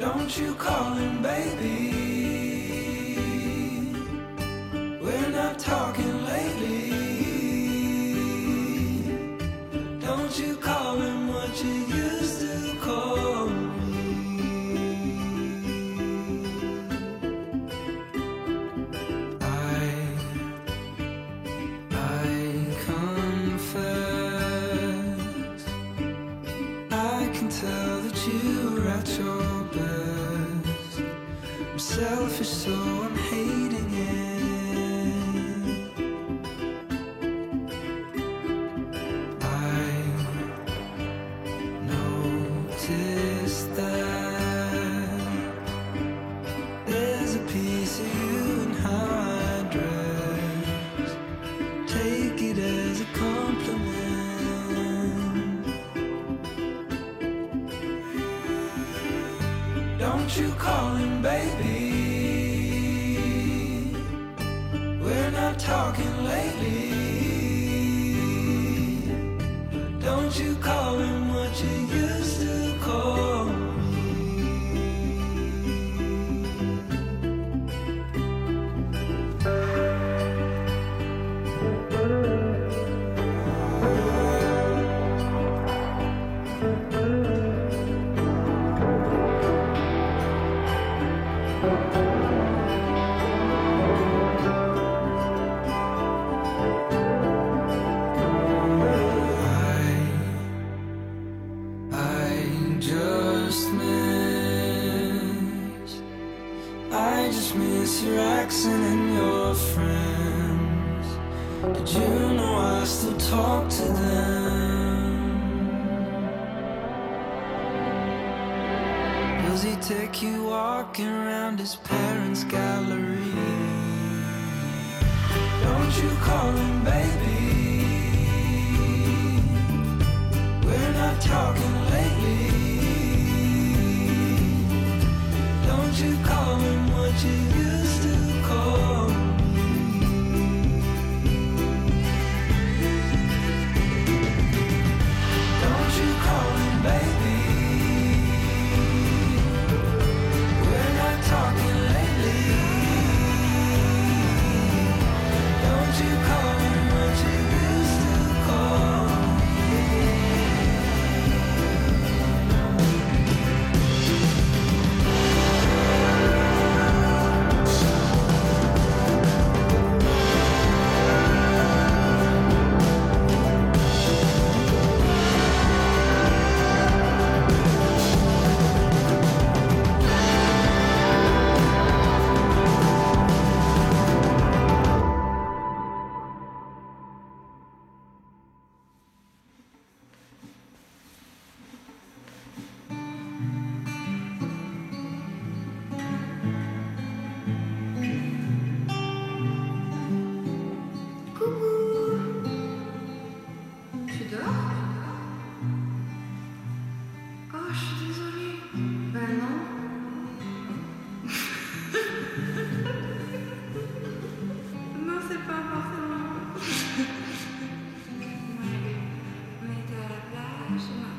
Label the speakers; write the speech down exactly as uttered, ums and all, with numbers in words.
Speaker 1: Don't you call him baby. We're not talking lately. Don't you call him what you used to call me. I, I confess, I can tell that you're at your best. I'm selfish, so I'm hating it. I noticed that there's a piece of you in how I dress. Take it as a compliment. Don't you call him baby. We're not talking lately. Don't you call him what you used to call me. I just miss, I just miss your accent and your friends. Did you know I still talk to them? Does he take you walking around his parents' gallery? Don't you call him baby. We're not talking lately. Don't you call him what you used to call me. Don't you call him baby. We're not talking lately. Don't you call him what you used to call me.
Speaker 2: Tu dors? Oh, je suis désolée. Ben non. Non, c'est pas forcément. Ouais, mais t'es à la plage.